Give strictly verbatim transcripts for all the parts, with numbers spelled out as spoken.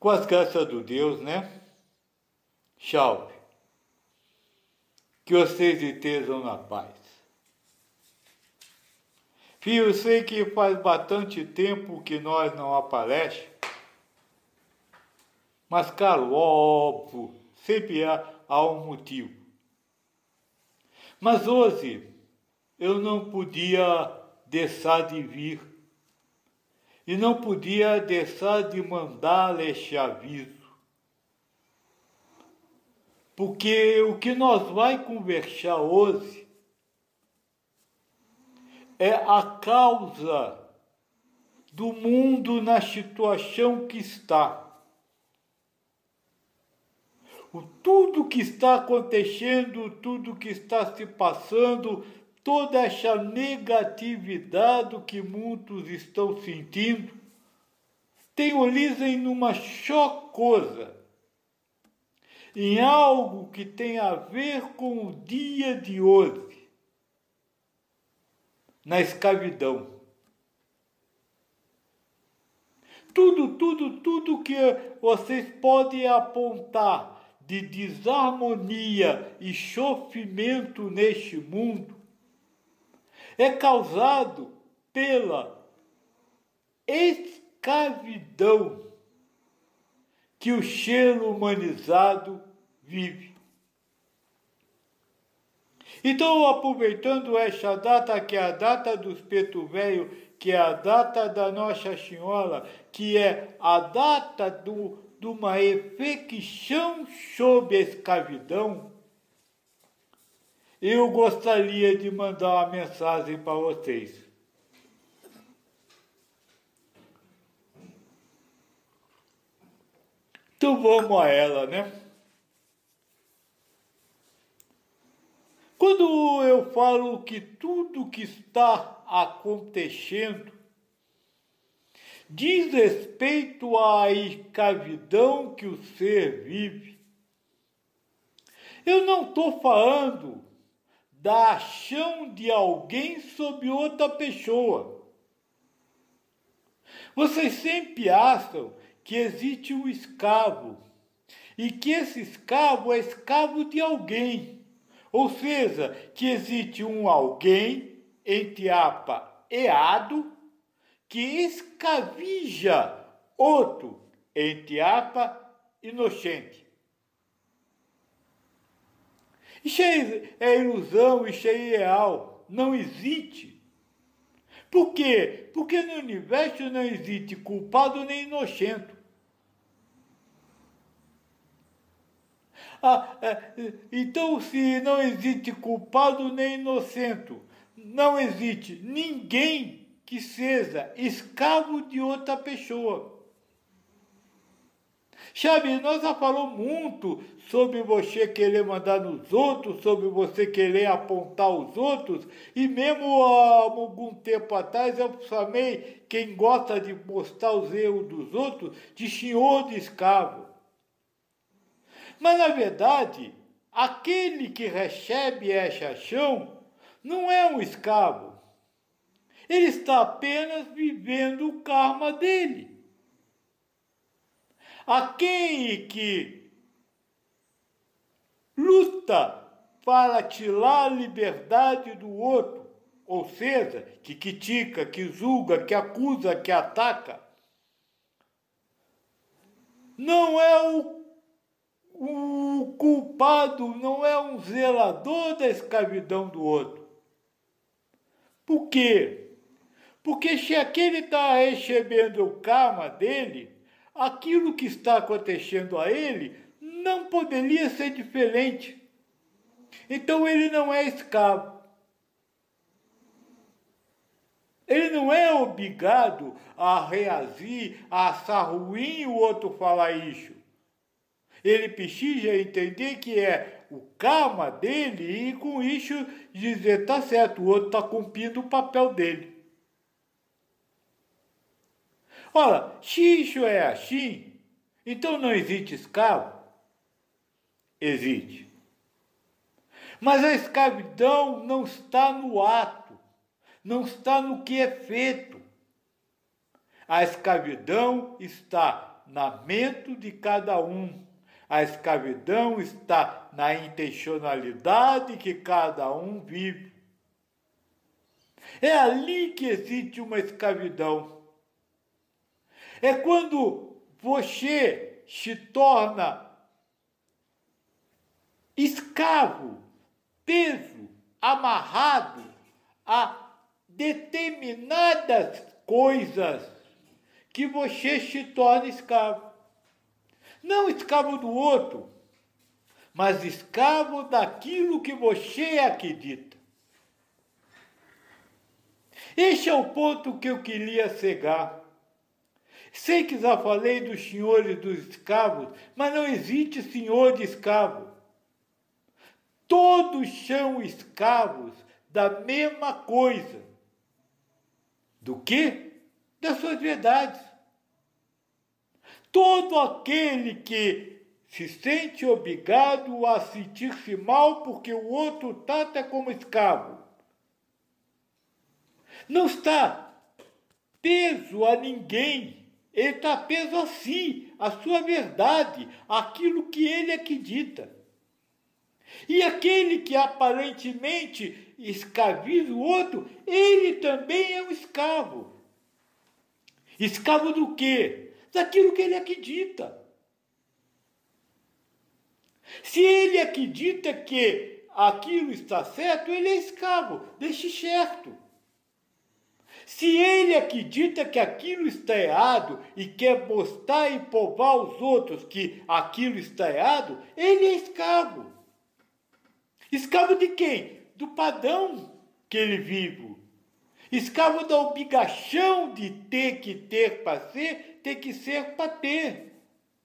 Com as graças do Deus, né? Tchau. Que vocês estejam na paz. Filho, eu sei que faz bastante tempo que nós não aparecemos, mas, claro, óbvio, sempre há, há um motivo. Mas hoje eu não podia deixar de vir e não podia deixar de mandar este aviso. Porque o que nós vai conversar hoje é a causa do mundo na situação que está. O, tudo que está acontecendo, tudo que está se passando, toda essa negatividade que muitos estão sentindo, tem origem numa só coisa, em algo que tem a ver com o dia de hoje, na escravidão. Tudo, tudo, tudo que vocês podem apontar de desarmonia e sofrimento neste mundo é causado pela escravidão que o ser humanizado vive. Então, aproveitando esta data, que é a data dos Preto Velho, que é a data da Nossa Senhora, que é a data do, de uma reflexão sobre a escravidão, eu gostaria de mandar uma mensagem para vocês. Então vamos a ela, né? Quando eu falo que tudo que está acontecendo diz respeito à escravidão que o ser vive, eu não estou falando da ação de alguém sobre outra pessoa. Vocês sempre acham que existe um escravo e que esse escravo é escravo de alguém. Ou seja, que existe um alguém, entre aspas, errado, que escravija outro, entre aspas, inocente. Isso é ilusão, isso é irreal, não existe. Por quê? Porque no universo não existe culpado nem inocente. Ah, é, então, se não existe culpado nem inocente, não existe ninguém que seja escravo de outra pessoa. Sabe, nós já falamos muito sobre você querer mandar nos outros, sobre você querer apontar os outros, e mesmo há algum tempo atrás eu chamei quem gosta de mostrar os erros dos outros de senhor de escravo. Mas, na verdade, aquele que recebe essa ação não é um escravo. Ele está apenas vivendo o karma dele. Aquele que luta para tirar a liberdade do outro, ou seja, que critica, que julga, que acusa, que ataca, não é o O culpado, não é um zelador da escravidão do outro. Por quê? Porque se aquele está recebendo o karma dele, aquilo que está acontecendo a ele não poderia ser diferente. Então ele não é escravo. Ele não é obrigado a reagir, a achar ruim o outro falar isso. Ele precisa entender que é o karma dele e com isso dizer, tá certo, o outro está cumprindo o papel dele. Ora, se isso é assim, então não existe escravo? Existe. Mas a escravidão não está no ato, não está no que é feito. A escravidão está na mente de cada um. A escravidão está na intencionalidade que cada um vive. É ali que existe uma escravidão. É quando você se torna escravo, preso, amarrado a determinadas coisas que você se torna escravo. Não escravo do outro, mas escravo daquilo que você acredita. Este é o ponto que eu queria chegar. Sei que já falei dos senhores dos escravos, mas não existe senhor de escravo. Todos são escravos da mesma coisa. Do quê? Das suas verdades. Todo aquele que se sente obrigado a sentir-se mal porque o outro trata como escravo, não está preso a ninguém, ele está preso a si, a sua verdade, aquilo que ele acredita. E aquele que aparentemente escraviza o outro, ele também é um escravo. Escravo do quê? Daquilo que ele acredita. Se ele acredita que aquilo está certo, ele é escravo, deixe certo. Se ele acredita que aquilo está errado e quer mostrar e provar aos outros que aquilo está errado, ele é escravo. Escravo de quem? Do padrão que ele vive. Escravo da obrigação de ter que ter para ser, ter que ser para ter.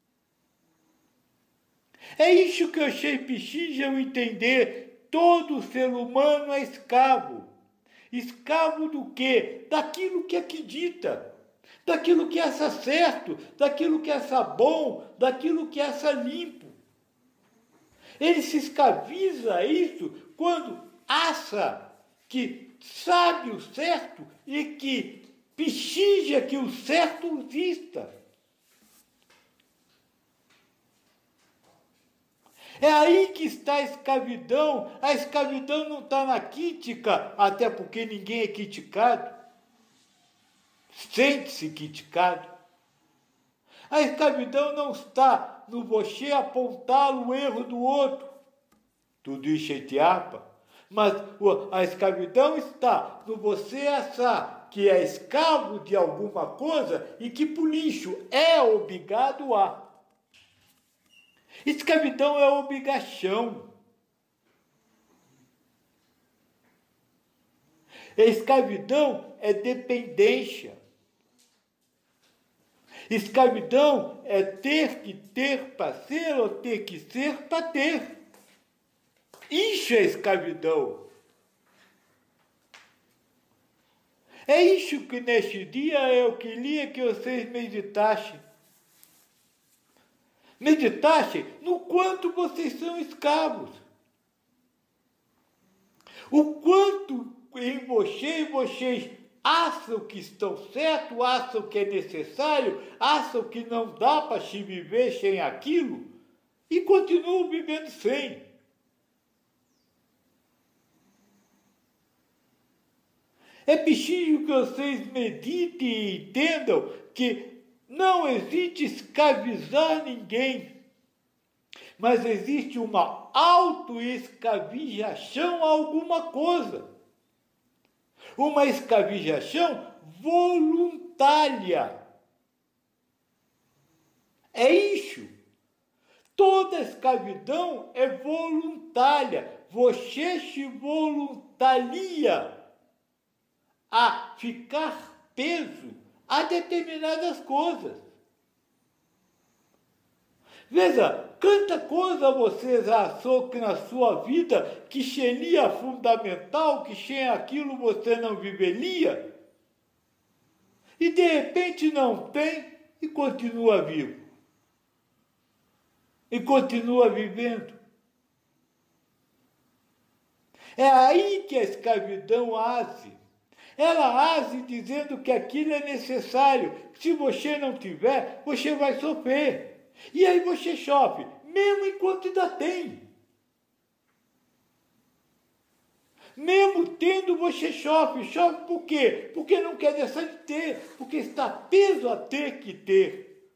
É isso que eu achei preciso eu entender. Todo ser humano é escravo. Escravo do quê? Daquilo que acredita. Daquilo que acha certo, daquilo que acha bom, daquilo que acha limpo. Ele se escraviza a isso quando acha que sabe o certo e que precisa que o certo exista. É aí que está a escravidão. A escravidão não está na crítica, até porque ninguém é criticado. Sente-se criticado. A escravidão não está no você apontar o erro do outro. Tudo isso é teapa. Mas a escravidão está no você achar que é escravo de alguma coisa e que por isso é obrigado a. Escravidão é obrigação. Escravidão é dependência. Escravidão é ter que ter para ser ou ter que ser para ter. Isso é escravidão. É isso que neste dia eu queria que vocês meditassem. Meditassem no quanto vocês são escravos. O quanto em você e vocês acham que estão certos, acham que é necessário, acham que não dá para se viver sem aquilo e continuam vivendo sem. É preciso que vocês meditem e entendam que não existe escravizar ninguém, mas existe uma auto-escravização a alguma coisa. Uma escravização voluntária. É isso. Toda escravidão é voluntária. Você se voluntaria a ficar preso a determinadas coisas. Veja, quanta coisa você já achou que na sua vida que seria fundamental, que sem aquilo você não viveria, e de repente não tem e continua vivo. E continua vivendo. É aí que a escravidão age. Ela age dizendo que aquilo é necessário. Se você não tiver, você vai sofrer. E aí você sofre, mesmo enquanto ainda tem. Mesmo tendo, você sofre. Sofre por quê? Porque não quer deixar de ter. Porque está preso a ter que ter.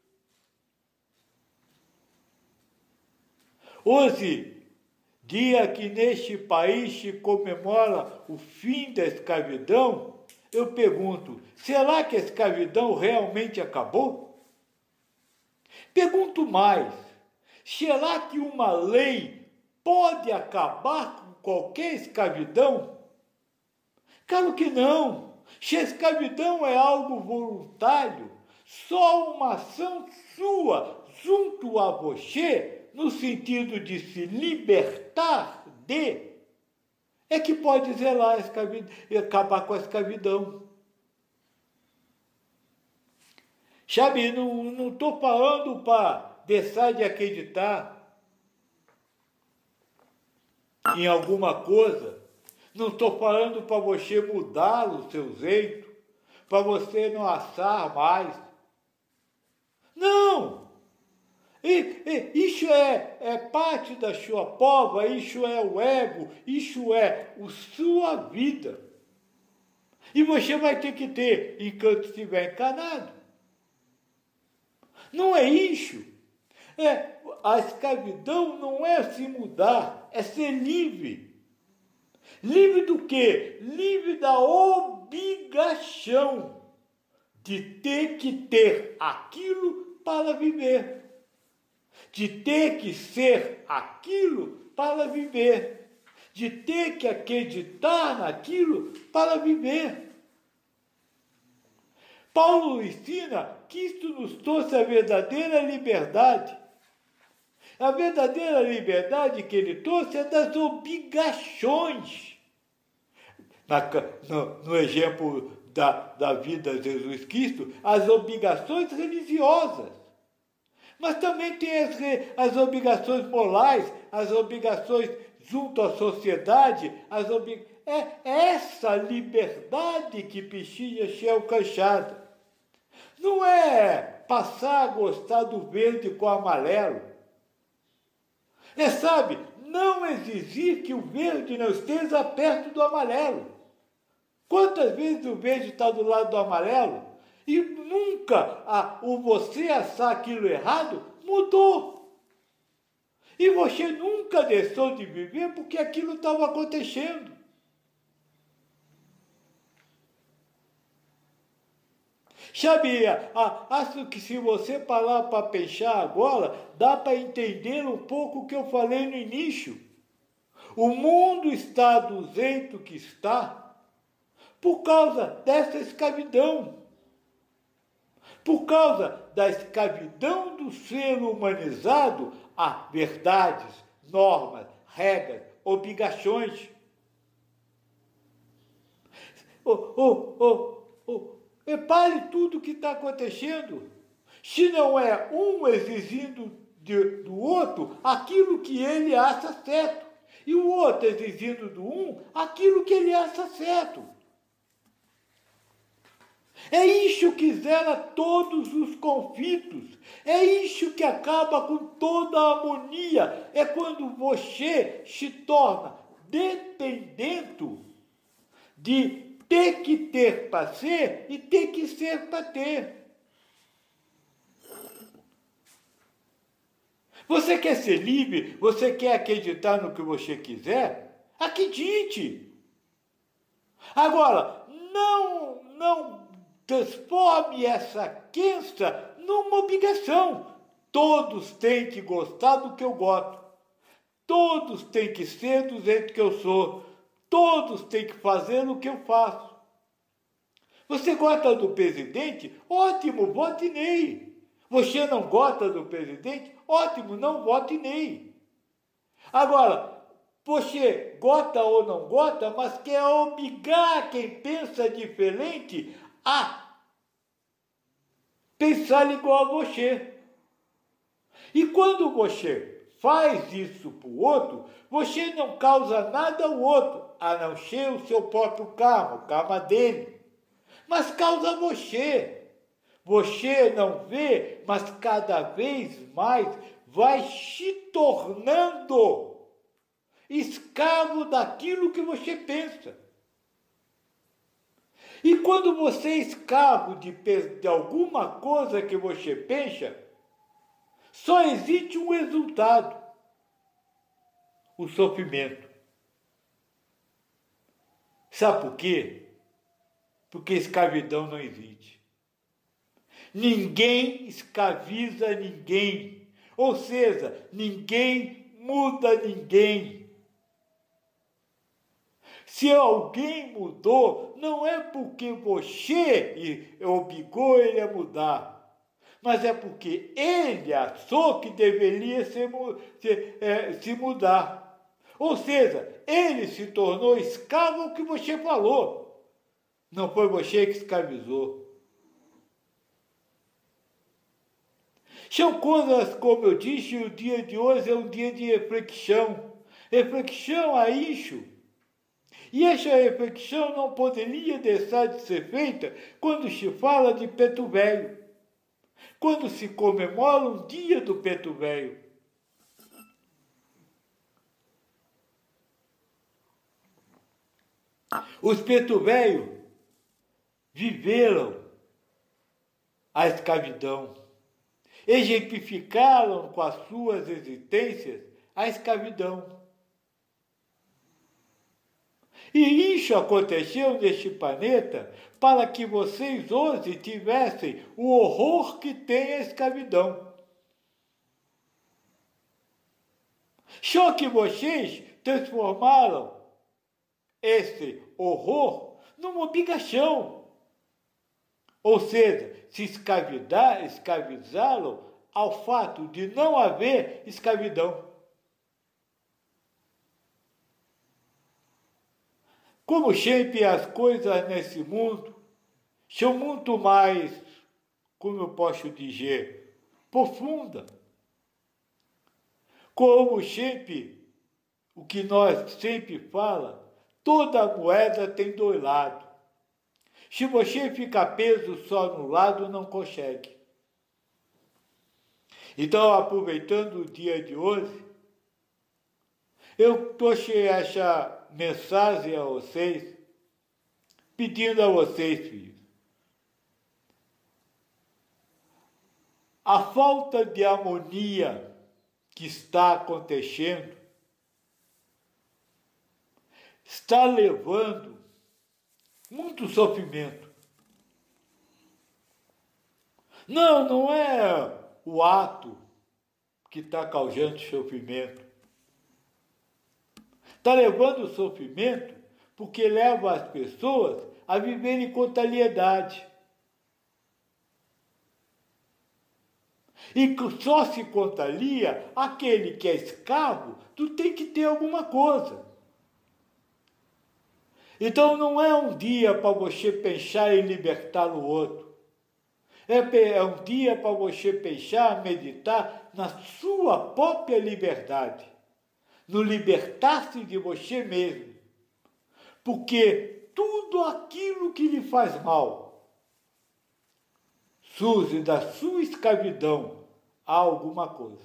Hoje, dia que neste país se comemora o fim da escravidão, eu pergunto, será que a escravidão realmente acabou? Pergunto mais, será que uma lei pode acabar com qualquer escravidão? Claro que não. Se a escravidão é algo voluntário, só uma ação sua junto a você, no sentido de se libertar de, é que pode zelar a escravidão e acabar com a escravidão. Sabe, não estou falando para deixar de acreditar em alguma coisa. Não estou falando para você mudar o seu jeito, para você não assar mais. Não! E, e, isso é, é parte da sua prova, isso é o ego, isso é a sua vida. E você vai ter que ter enquanto estiver encarnado. Não é isso. É, a escravidão não é se mudar, é ser livre. Livre do quê? Livre da obrigação de ter que ter aquilo para viver. De ter que ser aquilo para viver. De ter que acreditar naquilo para viver. Paulo ensina que isto nos trouxe a verdadeira liberdade. A verdadeira liberdade que ele trouxe é das obrigações. Na, no, no exemplo da, da vida de Jesus Cristo, as obrigações religiosas. Mas também tem as, as obrigações morais, as obrigações junto à sociedade, as obrig... é essa liberdade que precisa ser alcançada. Não é passar a gostar do verde com o amarelo. É, sabe, não exigir que o verde não esteja perto do amarelo. Quantas vezes o verde está do lado do amarelo e nunca a, o você achar aquilo errado mudou. E você nunca deixou de viver porque aquilo estava acontecendo. Sabia? Ah, acho que se você parar para pensar agora, dá para entender um pouco o que eu falei no início. O mundo está do jeito que está por causa dessa escravidão. Por causa da escravidão do ser humanizado a verdades, normas, regras, obrigações. Oh, oh, oh, oh. Repare tudo o que está acontecendo. Se não é um exigindo de, do outro aquilo que ele acha certo, e o outro exigindo do um aquilo que ele acha certo. É isso que zera todos os conflitos. É isso que acaba com toda a harmonia. É quando você se torna dependente de ter que ter para ser e ter que ser para ter. Você quer ser livre? Você quer acreditar no que você quiser? Acredite! Agora, não, não transforme essa crença numa obrigação. Todos têm que gostar do que eu gosto. Todos têm que ser do jeito que eu sou. Todos têm que fazer o que eu faço. Você gosta do presidente? Ótimo, vote nele. Você não gosta do presidente? Ótimo, não vote nele. Agora, você gosta ou não gosta, mas quer obrigar quem pensa diferente a pensar igual a você. E quando você faz isso para o outro, você não causa nada ao outro, a não ser o seu próprio karma, o karma dele. Mas causa você. Você não vê, mas cada vez mais vai se tornando escravo daquilo que você pensa. E quando você é escravo de, de alguma coisa que você pensa, só existe um resultado: o sofrimento. Sabe por quê? Porque escravidão não existe. Ninguém escraviza ninguém. Ou seja, ninguém muda ninguém. Se alguém mudou, não é porque você obrigou ele a mudar, mas é porque ele achou que deveria se, se, é, se mudar. Ou seja, ele se tornou escravo ao que você falou. Não foi você que escravizou. São coisas, como eu disse, o dia de hoje é um dia de reflexão. Reflexão a isso. E essa reflexão não poderia deixar de ser feita quando se fala de Preto Velho, quando se comemora um dia do Preto Velho. Os Preto Velho viveram a escravidão, exemplificaram com as suas existências a escravidão. E isso aconteceu neste planeta para que vocês hoje tivessem o horror que tem a escravidão. Só que vocês transformaram esse horror numa obrigação. Ou seja, se escravidar, escravizá-lo ao fato de não haver escravidão. Como sempre, as coisas nesse mundo são muito mais, como eu posso dizer, profundas. Como sempre, o que nós sempre fala, toda moeda tem dois lados. Se você ficar preso só no lado, não consegue. Então, aproveitando o dia de hoje, eu trouxe essa mensagem a vocês, pedindo a vocês, filhos. A falta de harmonia que está acontecendo está levando muito sofrimento. Não, não é o ato que está causando sofrimento. Está levando sofrimento porque leva as pessoas a viverem com contrariedade. E só se contraria aquele que é escravo, tu tem que ter alguma coisa. Então não é um dia para você pensar em libertar o outro. É um dia para você pensar, meditar na sua própria liberdade. No libertar-se de você mesmo. Porque tudo aquilo que lhe faz mal surge da sua escravidão a alguma coisa.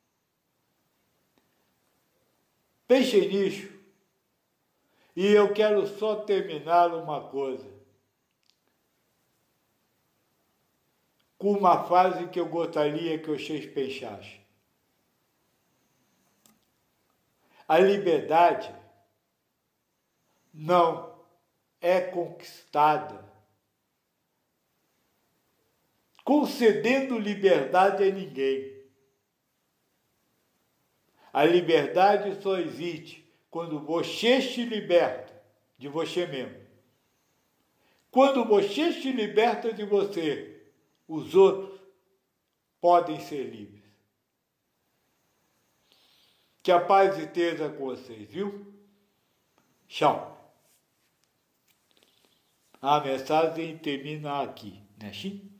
Pensem nisso. E eu quero só terminar uma coisa. Com uma frase que eu gostaria que vocês pensassem. A liberdade não é conquistada concedendo liberdade a ninguém. A liberdade só existe quando você se liberta de você mesmo. Quando você se liberta de você, os outros podem ser livres. Que a paz esteja com vocês, viu? Tchau. A mensagem termina aqui, né, Xim?